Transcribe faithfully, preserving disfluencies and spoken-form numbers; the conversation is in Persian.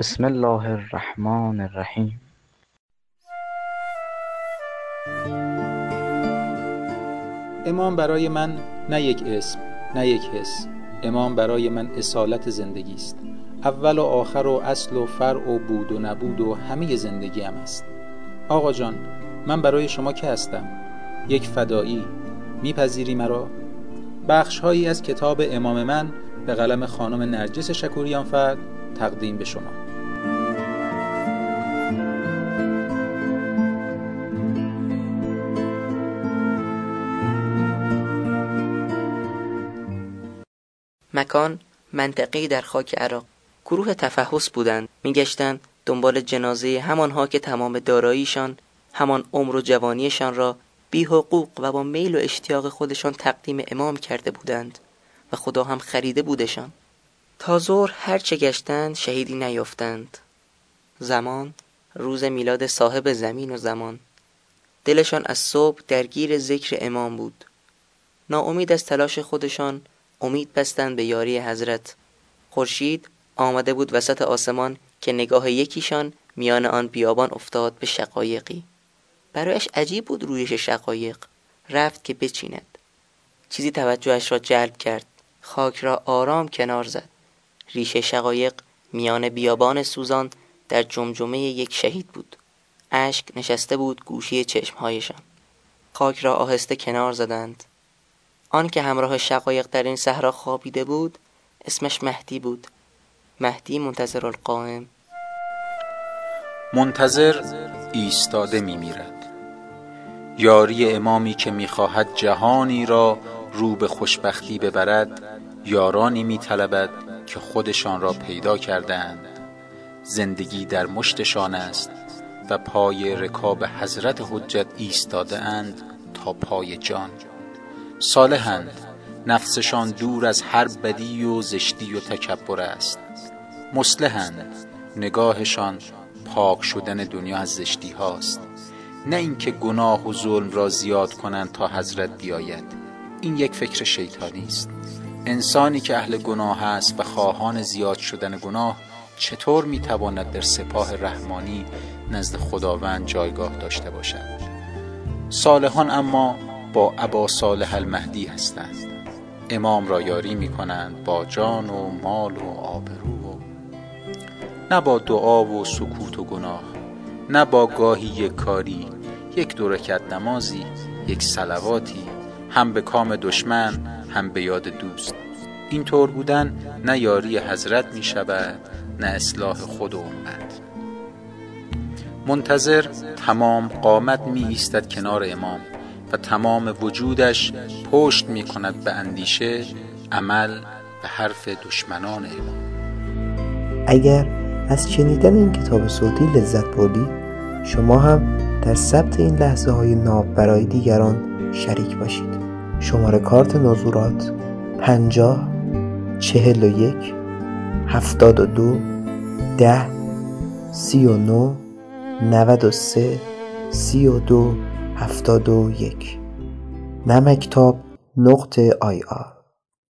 بسم الله الرحمن الرحیم. امام برای من نه یک اسم، نه یک حس. امام برای من اصالت زندگی است. اول و آخر و اصل و فرع و بود و نبود و همه زندگیم است. آقا جان، من برای شما که هستم؟ یک فدایی. میپذیری مرا؟ بخش هایی از کتاب امام من به قلم خانم نرجس شکوریانفر تقدیم به شما. مکان منطقه‌ای در خاک عراق. گروه تفحص بودند، میگشتند دنبال جنازه همانها که تمام داراییشان، همان عمر و جوانیشان را بی حقوق و با میل و اشتیاق خودشان تقدیم امام کرده بودند و خدا هم خریده بودشان. تا ظهر هر چه گشتند شهیدی نیافتند. زمان روز میلاد صاحب زمین و زمان. دلشان از صبح درگیر ذکر امام بود. ناامید از تلاش خودشان امید بستند به یاری حضرت. خورشید آمده بود وسط آسمان که نگاه یکیشان میان آن بیابان افتاد به شقایقی. برایش عجیب بود رویش شقایق. رفت که بچیند. چیزی توجهش را جلب کرد. خاک را آرام کنار زد. ریشه شقایق میان بیابان سوزان در جمجمه یک شهید بود. اشک نشسته بود گوشه چشمهایشان. خاک را آهسته کنار زدند. آن که همراه شقایق در این صحرا خوابیده بود اسمش مهدی بود. مهدی منتظر القائم. منتظر ایستاده می میرد. یاری امامی که می خواهد جهانی را رو به خوشبختی ببرد، یارانی می طلبد که خودشان را پیدا کردند. زندگی در مشتشان است و پای رکاب حضرت حجت ایستاده اند تا پای جان. صالحند، نفسشان دور از هر بدی و زشتی و تکبر است. مصلحند، نگاهشان پاک شدن دنیا از زشتی هاست. نه اینکه گناه و ظلم را زیاد کنند تا حضرت بیاید. این یک فکر شیطانی است. انسانی که اهل گناه است و خواهان زیاد شدن گناه چطور میتواند در سپاه رحمانی نزد خداوند جایگاه داشته باشد؟ صالحان اما با ابا صالح المهدی هستند. امام را یاری می کنند با جان و مال و آبرو و نه با دعا و سکوت و گناه، نه با گاهی یک کاری، یک دو رکعت نمازی، یک صلواتی، هم به کام دشمن هم به یاد دوست. این طور بودن نه یاری حضرت می شود نه اصلاح خود و امت. منتظر تمام قامت می ایستد کنار امام و تمام وجودش پشت می کند به اندیشه، عمل به حرف دشمنان امام. اگر از شنیدن این کتاب صوتی لذت بردید، شما هم در ثبت این لحظه های ناب برای دیگران شریک باشید. شماره کارت نظورات پنجاه چهل و یک هفتاد و دو ده سی و نو نود و سه سی و دو هفتاد و یک. نمکتاب نقطه آی آر